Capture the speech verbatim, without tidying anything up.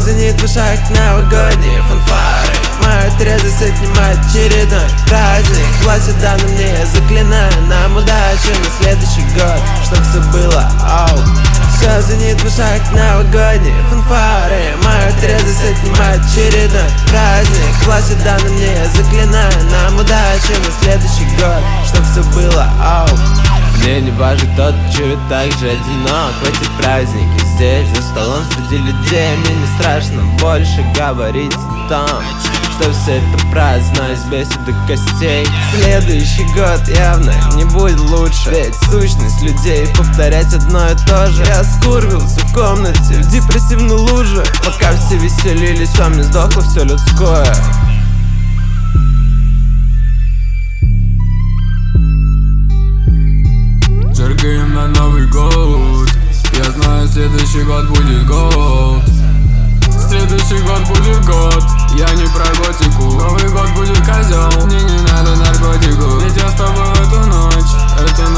звенит в ушах новогодние фанфары. Мою трезвость отнимает очередной праздник. Властью дана мне, я заклинаю нам удачу на следующий год, чтоб все было оу. Все звенит в ушах новогодние фанфары. Мою трезвость отнимает очередной праздник. Властью дана мне, я заклинаю нам удачу на следующий год, чтоб все было оу. Мне не важен тот, чего так же одинок в эти праздники. Здесь за столом среди людей мне не страшно больше говорить о том, что все это праздно, избесит до костей. Следующий год явно не будет лучше, ведь сущность людей повторять одно и то же. Я скурвился в комнате в депрессивной луже, пока все веселились, а мне сдохло все людское. Джергаем на Новый год. Я знаю, следующий год будет год. Следующий год будет год. Я не про готику. Новый год будет козел. Мне не надо наркотику. Ведь я с тобой в эту ночь. Эту